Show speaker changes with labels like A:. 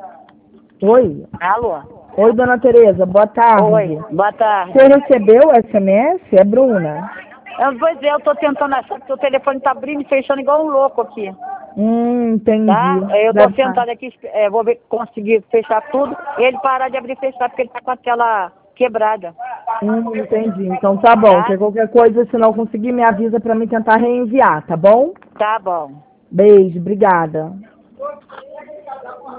A: Oi.
B: Alô?
A: Oi, dona Tereza, boa tarde.
B: Oi, boa tarde.
A: Você recebeu o SMS? É Bruna?
B: Pois é, eu tô tentando achar, porque o telefone tá abrindo e fechando igual um louco aqui.
A: Entendi.
B: Tá? Eu tô
A: Deve tá.
B: sentada aqui, vou ver, conseguir fechar tudo, e ele parar de abrir e fechar, porque ele tá com aquela quebrada.
A: Entendi. Então tá bom.
B: Tá?
A: Se qualquer coisa, se não conseguir, me avisa pra mim tentar reenviar, tá bom?
B: Tá bom.
A: Beijo, obrigada.